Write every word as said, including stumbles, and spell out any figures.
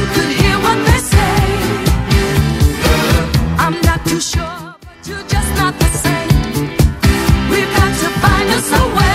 could hear what they say. I'm not too sure, but you're just not the same. We've got to find us a way.